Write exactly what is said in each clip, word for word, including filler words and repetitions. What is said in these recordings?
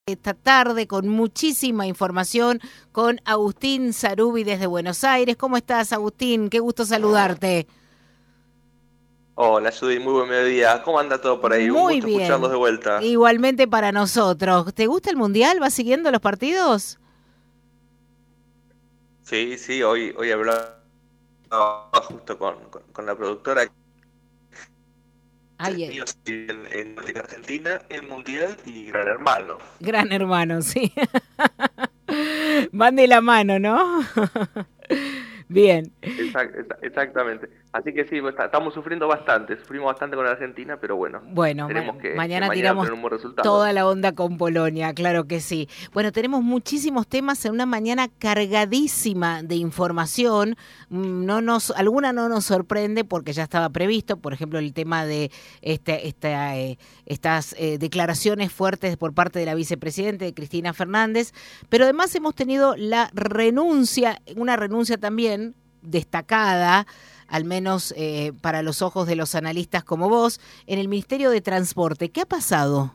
Esta tarde con muchísima información con Agustín Sarubi desde Buenos Aires. ¿Cómo estás, Agustín? Qué gusto saludarte. Hola, Judy, muy buen mediodía. ¿Cómo anda todo por ahí? Un Muy gusto escucharlos de bien. vuelta. Igualmente para nosotros. ¿Te gusta el Mundial? ¿Vas siguiendo los partidos? Sí, sí, hoy, hoy hablaba justo con, con, con la productora Ay, ay. en, en Argentina, el Mundial y Gran Hermano. Gran hermano, sí. Van de la mano, ¿no? Bien. Exact, exa- exactamente. Así que sí, pues, está- estamos sufriendo bastante, sufrimos bastante con Argentina, pero bueno, Bueno, ma esperemos que, que mañana mañana tiramos obtener un buen resultado. toda la onda con Polonia, claro que sí. Bueno, tenemos muchísimos temas en una mañana cargadísima de información. Mm, No nos, alguna no nos sorprende porque ya estaba previsto, por ejemplo, el tema de este, esta, eh, estas eh, declaraciones fuertes por parte de la vicepresidenta de Cristina Fernández, pero además hemos tenido la renuncia, una renuncia también destacada, al menos eh, para los ojos de los analistas como vos, en el Ministerio de Transporte. ¿Qué ha pasado?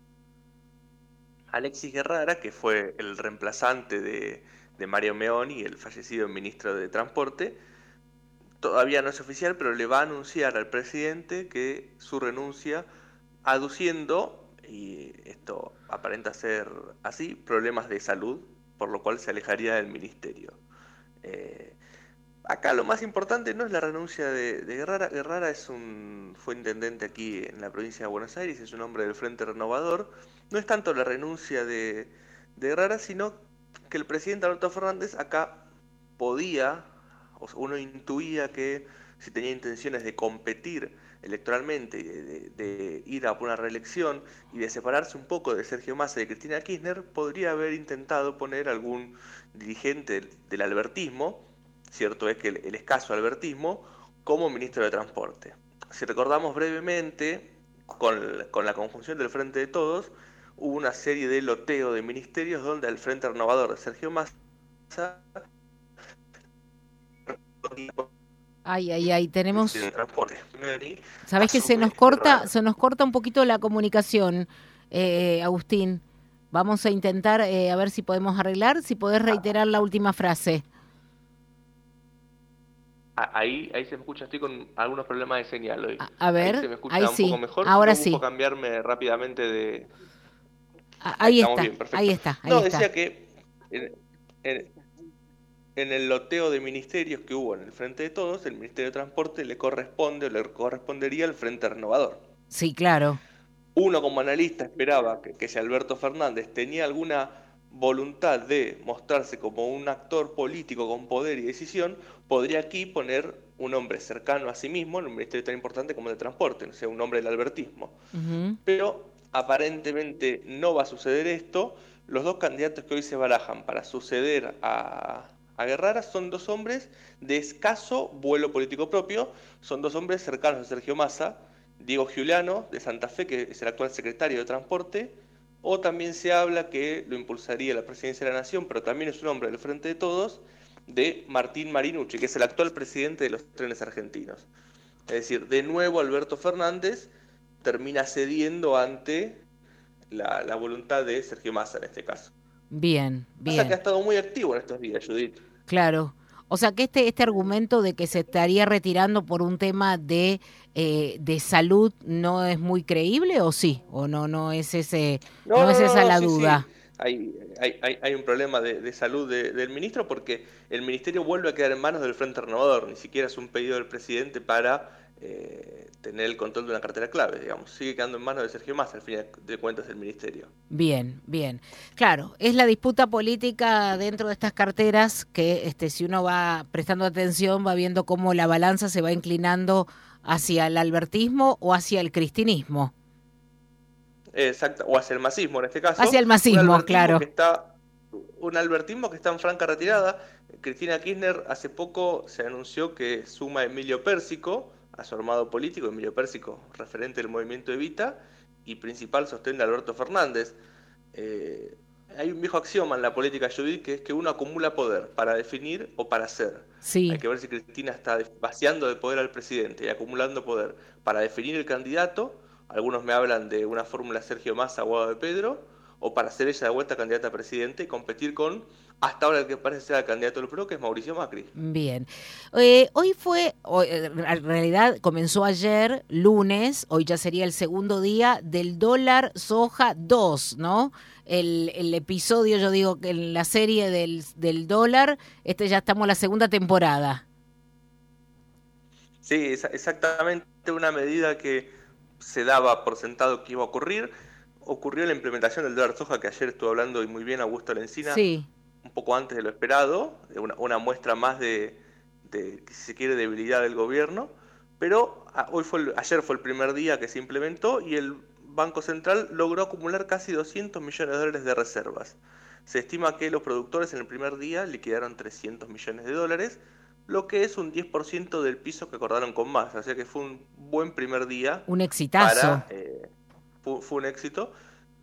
Alexis Guerrara, que fue el reemplazante de, de Mario Meoni, el fallecido ministro de Transporte, todavía no es oficial, pero le va a anunciar al presidente que su renuncia, aduciendo, y esto aparenta ser así, problemas de salud, por lo cual se alejaría del ministerio. Eh, Acá lo más importante no es la renuncia de, de Guerrara. Guerrara es un, fue intendente aquí en la provincia de Buenos Aires, es un hombre del Frente Renovador. No es tanto la renuncia de, de Guerrara, sino que el presidente Alberto Fernández acá podía, o sea, uno intuía que si tenía intenciones de competir electoralmente, y de, de, de ir a una reelección y de separarse un poco de Sergio Massa y de Cristina Kirchner, podría haber intentado poner algún dirigente del, del albertismo, cierto es que el, el escaso albertismo, como ministro de Transporte. Si recordamos brevemente, con, con la conjunción del Frente de Todos, hubo una serie de loteo de ministerios donde el Frente Renovador de Sergio Massa... Ay, ay, ay, Ministerio tenemos, de Transporte. sabés que se nos Asume corta, Guerrara. se nos corta un poquito la comunicación, eh, Agustín. Vamos a intentar eh, a ver si podemos arreglar, si podés reiterar la última frase. Ahí, ahí se me escucha, estoy con algunos problemas de señal hoy. A, a Ahí ver, se me ahí escucha un poco sí, mejor, si ahora no busco sí. cambiarme rápidamente de... A- Ahí ahí estamos está, bien, ahí perfecto. está, ahí No, está. decía que en, en- en el loteo de ministerios que hubo en el Frente de Todos, el Ministerio de Transporte le corresponde o le correspondería al Frente Renovador. Sí, claro. Uno como analista esperaba que, que si Alberto Fernández tenía alguna voluntad de mostrarse como un actor político con poder y decisión, podría aquí poner un hombre cercano a sí mismo en un ministerio tan importante como el de Transporte, o sea, un hombre del albertismo. Ujú. Pero aparentemente no va a suceder esto. Los dos candidatos que hoy se barajan para suceder a, a Guerrara son dos hombres de escaso vuelo político propio, son dos hombres cercanos a Sergio Massa, Diego Giuliano, de Santa Fe, que es el actual secretario de Transporte, o también se habla que lo impulsaría la presidencia de la Nación, pero también es un hombre del Frente de Todos, de Martín Marinucci, que es el actual presidente de los trenes argentinos. Es decir, de nuevo Alberto Fernández termina cediendo ante la, la voluntad de Sergio Massa en este caso. Bien, Massa que ha bien. estado muy activo en estos días, Judith. Claro. O sea que este, este argumento de que se estaría retirando por un tema de, eh, de salud no es muy creíble, o sí, o no, no es ese, No, no es no, no, esa no, la sí, duda. sí. Hay, hay, hay, hay un problema de, de salud de, del ministro porque el ministerio vuelve a quedar en manos del Frente Renovador. Ni siquiera es un pedido del presidente para eh, tener el control de una cartera clave, digamos. Sigue quedando en manos de Sergio Massa, al fin de cuentas, el ministerio. Bien, bien. Claro, es la disputa política dentro de estas carteras que este, si uno va prestando atención va viendo cómo la balanza se va inclinando hacia el albertismo o hacia el cristinismo. Exacto, o hacia el masismo en este Hacia caso, el un masismo, albertismo claro. que está, un albertismo que está en franca retirada. Cristina Kirchner hace poco se anunció que suma a Emilio Pérsico, a su armado político, Emilio Pérsico, referente del movimiento Evita, y principal sostén de Alberto Fernández. Eh, Hay un viejo axioma en la política, Judith, que es que uno acumula poder para definir o para hacer. Hay Sí, que ver si Cristina está vaciando de poder al presidente y acumulando poder para definir el candidato. Algunos me hablan de una fórmula Sergio Massa, Guado de Pedro, o para ser ella de vuelta candidata a presidente y competir con, hasta ahora el que parece ser el candidato del P R O, que es Mauricio Macri. Bien. Eh, hoy fue, hoy, en realidad comenzó ayer, lunes, hoy ya sería el segundo día del dólar soja dos, ¿no? El, el episodio, yo digo que en la serie del, del dólar, este ya estamos en la segunda temporada. Sí, es exactamente una medida que se daba por sentado que iba a ocurrir. Ocurrió la implementación del dólar soja, que ayer estuvo hablando y muy bien Augusto Lencina, Sí. un poco antes de lo esperado, una, una muestra más de, de, si se quiere, debilidad del gobierno, pero hoy fue el, ayer fue el primer día que se implementó y el Banco Central logró acumular casi doscientos millones de dólares de reservas. Se estima que los productores en el primer día liquidaron trescientos millones de dólares, lo que es un diez por ciento del piso que acordaron con Massa, o sea que fue un buen primer día. Un exitazo. Para, eh, fue, fue un éxito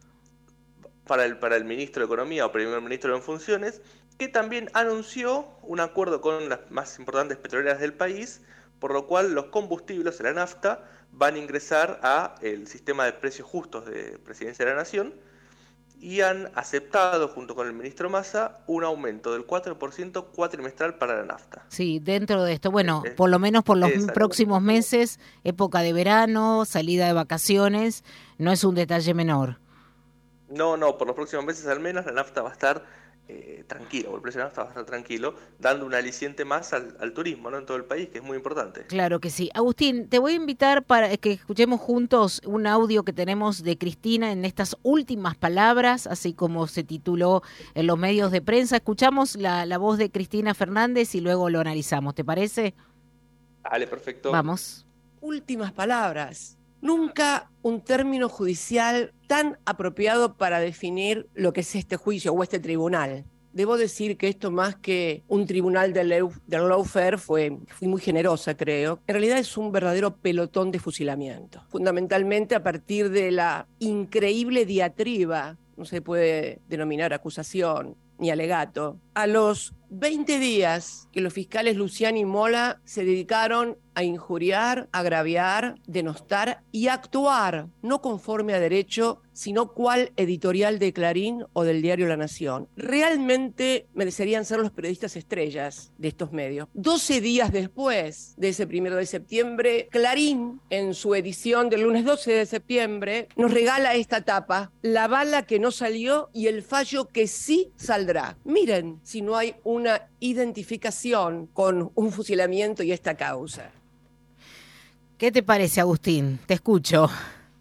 para el, para el ministro de Economía o primer ministro en funciones, que también anunció un acuerdo con las más importantes petroleras del país, por lo cual los combustibles, la nafta, van a ingresar a el sistema de precios justos de Presidencia de la Nación, y han aceptado, junto con el ministro Massa, un aumento del cuatro por ciento cuatrimestral para la nafta. Sí, dentro de esto, bueno, es, por lo menos por los es próximos meses, época de verano, salida de vacaciones, no es un detalle menor. No, no, por los próximos meses al menos la nafta va a estar eh, tranquilo, el precio de la nafta va a estar tranquilo, dando un aliciente más al, al turismo, ¿no? En todo el país, que es muy importante. Claro que sí. Agustín, te voy a invitar para que escuchemos juntos un audio que tenemos de Cristina en estas últimas palabras, así como se tituló en los medios de prensa. Escuchamos la, la voz de Cristina Fernández y luego lo analizamos, ¿te parece? Dale, perfecto. Vamos. Últimas palabras. Nunca un término judicial tan apropiado para definir lo que es este juicio o este tribunal. Debo decir que esto, más que un tribunal del, del lawfare, fue, fui muy generosa, creo. En realidad es un verdadero pelotón de fusilamiento. Fundamentalmente a partir de la increíble diatriba, no se puede denominar acusación ni alegato, a los veinte días que los fiscales Luciani y Mola se dedicaron a injuriar, agraviar, denostar y actuar no conforme a derecho, sino cual editorial de Clarín o del diario La Nación. Realmente merecerían ser los periodistas estrellas de estos medios. doce días después de ese primero de septiembre, Clarín, en su edición del lunes doce de septiembre, nos regala esta tapa: la bala que no salió y el fallo que sí saldrá. Miren si no hay una identificación con un fusilamiento y esta causa. ¿Qué te parece, Agustín? Te escucho.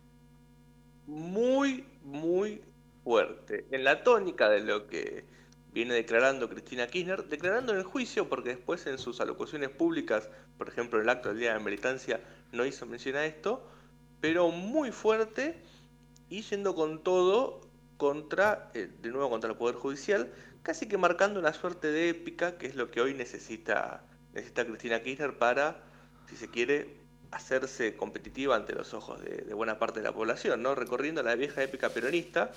Muy, muy fuerte. En la tónica de lo que viene declarando Cristina Kirchner, declarando en el juicio, porque después en sus alocuciones públicas, por ejemplo en el acto del Día de la Militancia, no hizo mención a esto, pero muy fuerte y yendo con todo contra, eh, de nuevo contra el Poder Judicial, casi que marcando una suerte de épica, que es lo que hoy necesita, necesita Cristina Kirchner para, si se quiere, hacerse competitiva ante los ojos de, de buena parte de la población, ¿no? Recorriendo la vieja épica peronista,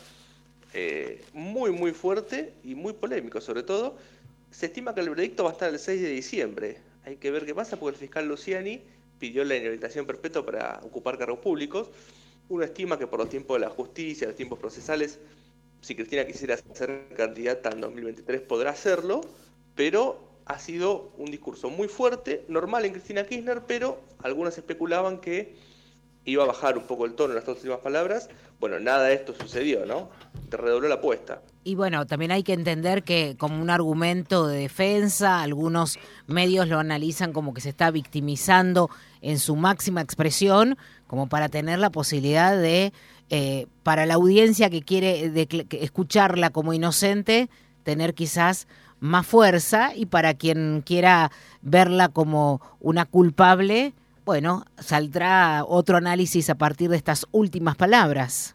eh, muy muy fuerte y muy polémico sobre todo. Se estima que el veredicto va a estar el seis de diciembre. Hay que ver qué pasa, porque el fiscal Luciani pidió la inhabilitación perpetua para ocupar cargos públicos. Uno estima que por los tiempos de la justicia, los tiempos procesales, si Cristina quisiera ser candidata en dos mil veintitrés podrá hacerlo, pero ha sido un discurso muy fuerte, normal en Cristina Kirchner, pero algunos especulaban que iba a bajar un poco el tono en las dos últimas palabras. Bueno, nada de esto sucedió, ¿no? Te redobló la apuesta. Y bueno, también hay que entender que como un argumento de defensa, algunos medios lo analizan como que se está victimizando en su máxima expresión, como para tener la posibilidad de, eh, para la audiencia que quiere de, que escucharla como inocente, tener quizás más fuerza, y para quien quiera verla como una culpable, bueno, saldrá otro análisis a partir de estas últimas palabras.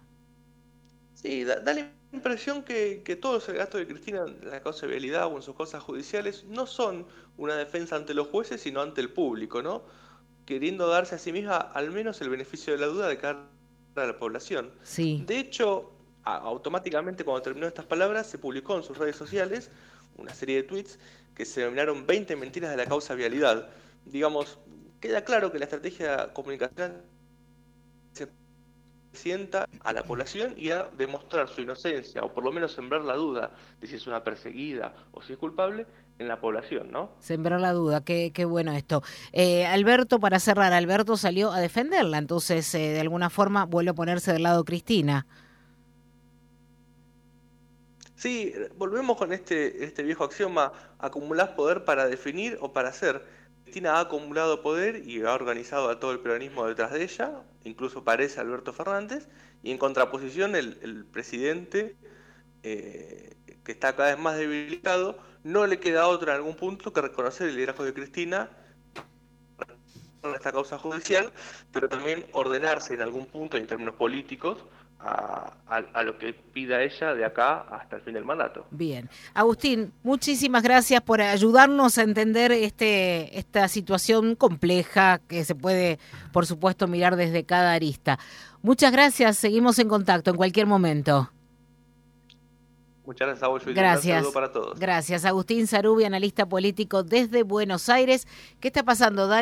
Sí, da, da la impresión que, que todos los alegatos de Cristina en la causa de vialidad o en sus causas judiciales no son una defensa ante los jueces, sino ante el público, ¿no? Queriendo darse a sí misma al menos el beneficio de la duda de cara a la población. Sí. De hecho, a, automáticamente cuando terminó estas palabras, se publicó en sus redes sociales una serie de tweets que se denominaron veinte mentiras de la causa vialidad. Digamos, queda claro que la estrategia comunicacional sienta a la población y a demostrar su inocencia, o por lo menos sembrar la duda de si es una perseguida o si es culpable en la población, ¿no? Sembrar la duda, qué, qué bueno esto. Eh, Alberto, para cerrar, Alberto salió a defenderla, entonces eh, de alguna forma vuelve a ponerse del lado de Cristina. Sí, volvemos con este, este viejo axioma: acumulás poder para definir o para hacer. Cristina ha acumulado poder y ha organizado a todo el peronismo detrás de ella, incluso parece Alberto Fernández, y en contraposición el, el presidente, eh, que está cada vez más debilitado, no le queda otra en algún punto que reconocer el liderazgo de Cristina en esta causa judicial, pero también ordenarse en algún punto en términos políticos A, a, a lo que pida ella de acá hasta el fin del mandato. Bien. Agustín, muchísimas gracias por ayudarnos a entender este esta situación compleja que se puede, por supuesto, mirar desde cada arista. Muchas gracias, seguimos en contacto en cualquier momento. Muchas gracias a vos, Judith. Gracias. Un saludo para todos. Gracias. Agustín Sarubi, analista político desde Buenos Aires. ¿Qué está pasando, Dani?